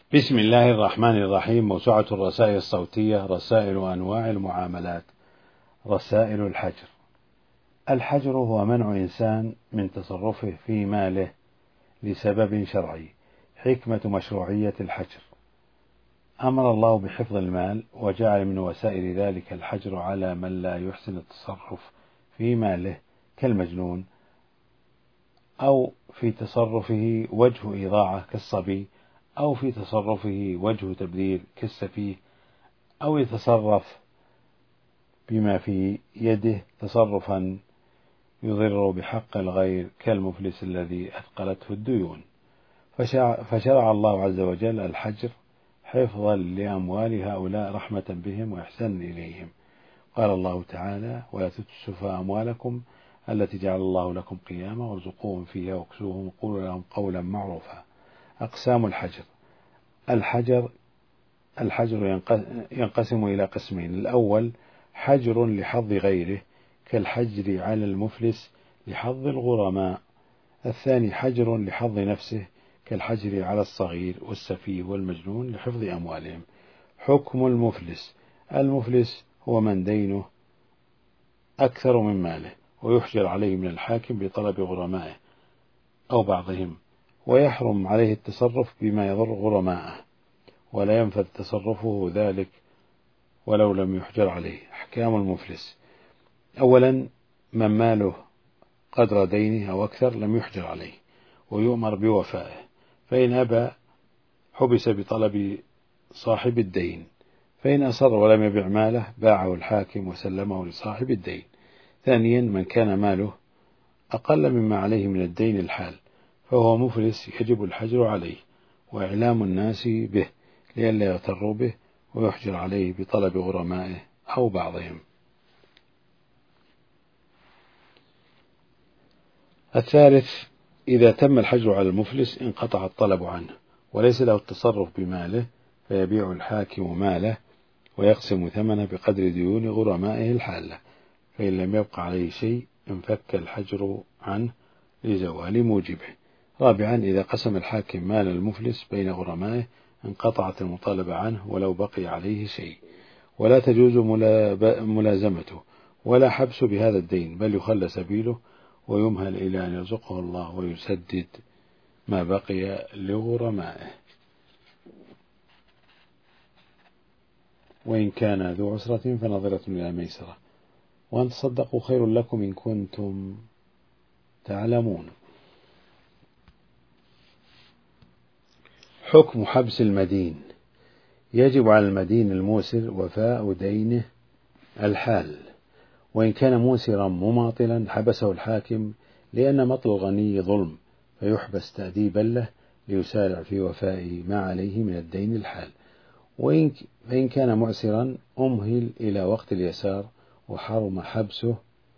بسم الله الرحمن الرحيم. موسوعة الرسائل الصوتية، رسائل أنواع المعاملات. رسائل الحجر. الحجر هو منع إنسان من تصرفه في ماله لسبب شرعي. حكمة مشروعية الحجر: أمر الله بحفظ المال، وجعل من وسائل ذلك الحجر على من لا يحسن التصرف في ماله كالمجنون، أو في تصرفه وجه إضاعة كالصبي، أو في تصرفه وجه تبذير كالسفيه، أو يتصرف بما في يده تصرفا يضر بحق الغير كالمفلس الذي أثقلته الديون. فشرع الله عز وجل الحجر حفظا لأموال هؤلاء رحمة بهم وإحسانا إليهم. قال الله تعالى: ولا تؤتوا السفهاء أموالكم التي جعل الله لكم قياما وارزقوهم فيها واكسوهم وقولوا لهم قولا معروفا. أقسام الحجر. الحجر ينقسم إلى قسمين: الأول حجر لحظ غيره كالحجر على المفلس لحظ الغرماء. الثاني حجر لحظ نفسه كالحجر على الصغير والسفيه والمجنون لحفظ أموالهم. حكم المفلس: المفلس هو من دينه أكثر من ماله، ويحجر عليه من الحاكم بطلب غرمائه أو بعضهم، ويحرم عليه التصرف بما يضر غرماءه، ولا ينفذ تصرفه ذلك ولو لم يحجر عليه. أحكام المفلس: أولا، من ماله قدر دينه أو أكثر لم يحجر عليه ويؤمر بوفائه، فإن أبى حبس بطلب صاحب الدين، فإن أصر ولم يبع ماله باعه الحاكم وسلمه لصاحب الدين. ثانيا، من كان ماله أقل مما عليه من الدين الحال فهو مفلس يجب الحجر عليه وإعلام الناس به لئلا يغتروا به ويحجر عليه بطلب غرمائه أو بعضهم. الثالث، إذا تم الحجر على المفلس انقطع الطلب عنه وليس له التصرف بماله، فيبيع الحاكم ماله ويقسم ثمنه بقدر ديون غرمائه الحالة، فإن لم يبق عليه شيء انفك الحجر عنه لزوال موجبه. رابعا، إذا قسم الحاكم مال المفلس بين غرمائه انقطعت المطالبة عنه ولو بقي عليه شيء، ولا تجوز ملازمته ولا حبس بهذا الدين، بل يخلى سبيله ويمهل إلى أن يرزقه الله ويسدد ما بقي لغرمائه. وإن كان ذو عسرة فنظرة إلى ميسرة، وأن تصدقوا خير لكم إن كنتم تعلمون. حكم حبس المدين: يجب على المدين الموسر وفاء دينه الحال، وإن كان موسرا مماطلا حبسه الحاكم، لأن مطل الغني ظلم، فيحبس تأديبا له ليسارع في وفاء ما عليه من الدين الحال. فإن كان معسرا أمهل إلى وقت اليسار وحرم حبسه،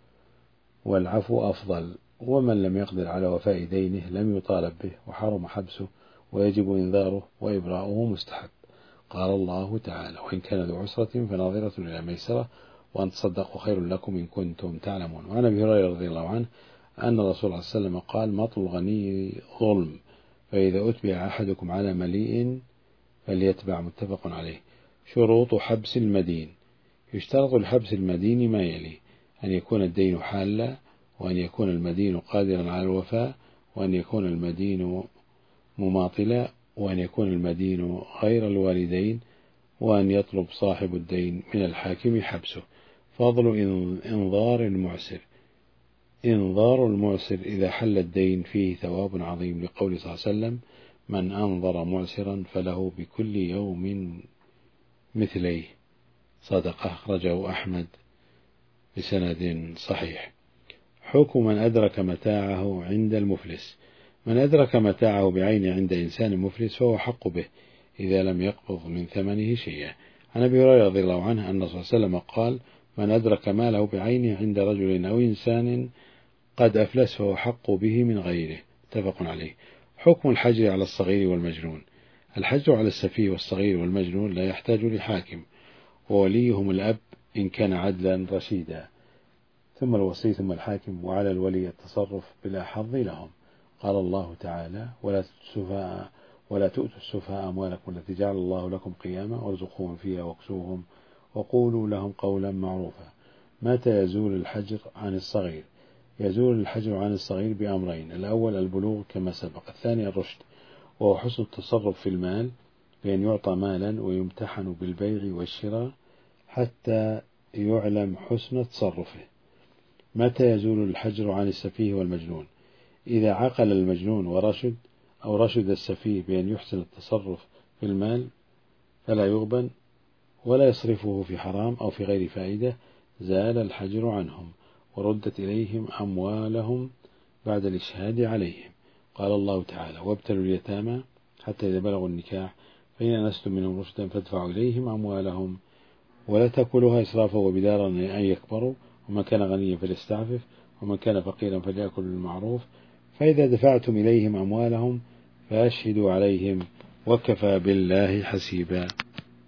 والعفو أفضل، ومن لم يقدر على وفاء دينه لم يطالب به وحرم حبسه، ويجب إنذاره وإبراؤه مستحب. قال الله تعالى: وإن كان ذو عسرة فناظرة إلى ميسرة وأن تصدقوا خير لكم إن كنتم تعلمون. وعن أبي هريرة رضي الله عنه أن الرسول صلى الله عليه وسلم قال: مطل الغني ظلم، فإذا أتبع أحدكم على مليء فليتبع. متفق عليه. شروط حبس المدين: يشترط لحبس المدين ما يلي: أن يكون الدين حالا، وأن يكون المدين قادرا على الوفاء، وأن يكون المدين مماطلا، وأن يكون المدين غير الوالدين، وأن يطلب صاحب الدين من الحاكم حبسه. فضل إنظار المعسر: إنظار المعسر إذا حل الدين فيه ثواب عظيم، لقول صلى الله عليه وسلم: من أنظر معسرا فله بكل يوم مثليه. صدقة. أخرجه أحمد بسند صحيح. حكم من أدرك متاعه عند المفلس: من أدرك متاعه بعينه عند إنسان مفلس فهو حق به إذا لم يقبض من ثمنه شيئا. عن أبي هريرة رضي الله عنه أن الرسول صلى الله عليه وسلم قال: من أدرك ماله بعينه عند رجل أو إنسان قد أفلس فهو حق به من غيره. متفق عليه. حكم الحجر على الصغير والمجنون: الحجر على السفيه والصغير والمجنون لا يحتاج لحاكم، ووليهم الأب إن كان عدلا رشيدا، ثم الوصي ثم الحاكم، وعلى الولي التصرف بلا حظ لهم. قال الله تعالى: ولا تؤتوا السفهاء أموالكم التي جعل الله لكم قياما وارزقوهم فيها واكسوهم وقولوا لهم قولا معروفا. متى يزول الحجر عن الصغير؟ يزول الحجر عن الصغير بأمرين: الأول البلوغ كما سبق، الثاني الرشد وهو حسن التصرف في المال، بأن يعطى مالا ويمتحن بالبيع والشراء حتى يعلم حسن تصرفه. متى يزول الحجر عن السفيه والمجنون؟ إذا عقل المجنون ورشد، أو رشد السفيه بأن يحسن التصرف في المال فلا يغبن ولا يصرفه في حرام أو في غير فائدة، زال الحجر عنهم وردت إليهم أموالهم بعد الإشهاد عليهم. قال الله تعالى: وابتلوا اليتامى حتى إذا بلغوا النكاح فإن أنستم منهم رشدا فادفعوا إليهم أموالهم ولا تأكلوها إسرافا وبدارا أن يكبروا، ومن كان غنيا فليستعفف ومن كان فقيرا فليأكل بالمعروف، فإذا دفعتم إليهم أموالهم فأشهدوا عليهم وكفى بالله حسيبا.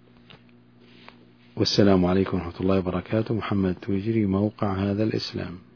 والسلام عليكم ورحمة الله وبركاته. محمد تويجري، موقع هذا الإسلام.